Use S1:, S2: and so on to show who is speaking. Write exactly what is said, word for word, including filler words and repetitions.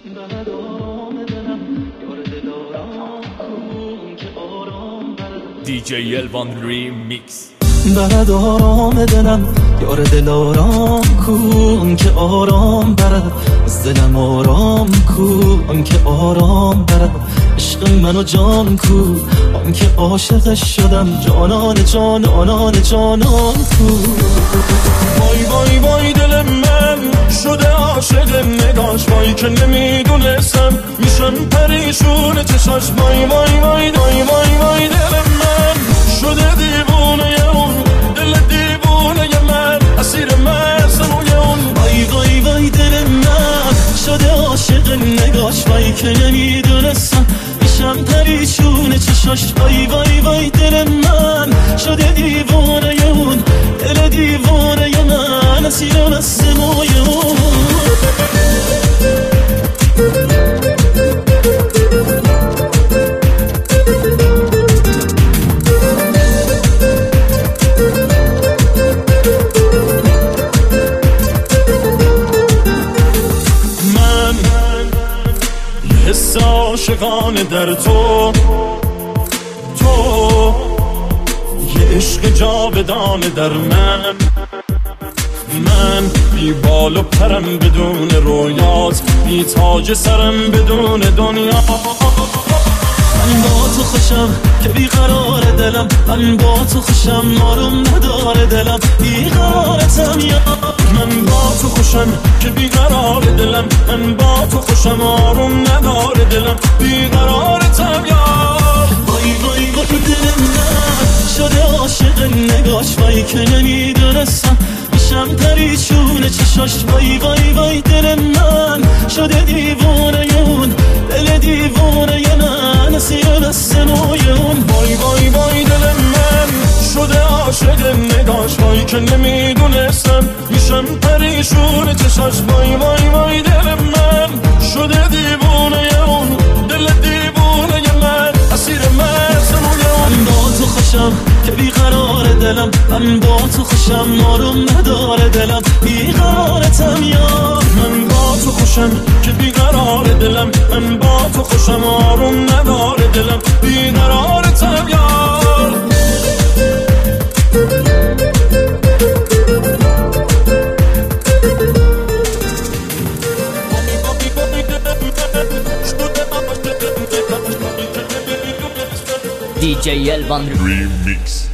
S1: بلد آرام دلم یار دلارام کن که آرام بلد
S2: دی جی الوان ریمیکس.
S1: بلد آرام دلم یار دلارام کن که آرام برد از دلم آرام کن که آرام برد عشق منو جان کو آن که عاشقش شدم جانان جانانان جانان کو
S3: وای وای وای دل من شده عاشق نگاش وای که نمیدونستم میشم پریشون چشاش وای وای وای وای وای وای دل من شده دیوونه اون دل دیوونه من اسیر مرسموی اون
S1: وای وای وای دل من شده عاشق نگاش وای که نمیدونستم میشم پریشون چشاش وای وای وای دل من شده دیوانه اون دل دیوانه من اسیر مرسموی اون
S3: حس عاشقان در تو تو یه عشق جاودان در من من بی بال و پرم بدون رویات بی تاج سرم بدون دنیا
S1: من با تو خوشم که بیقرار دلم من با تو خوشم آروم نداره دلم بیقرارتم یا
S3: من با تو خوشم که بیقرار دلم من با تو خوشم آروم نداره دلم بیقرارتم یا
S1: وای وای وای دل من شده عاشق نگاش وای که نمیدونستم میشم پریشون چشاش وای وای وای دل من شده دیوانه اون دل دیوانه من اسیر دست موی اون
S3: وای وای وای دل من شده عاشق نگاش وای که نمیدونستم میشم پریشون چشاش وای وای وای دل من شده دیوانه اون دل دیوانه من اسیر مرسموی اون
S1: من با تو خوشم که بیقرار دلم من با تو خوشم آروم نداره دلم بیقرارتم یا
S3: من با تو خوشم که بیقرار دلم من با تو خوشم آروم نداره دلم بیقرارتم یار
S2: دی جی الوان ریمیکس.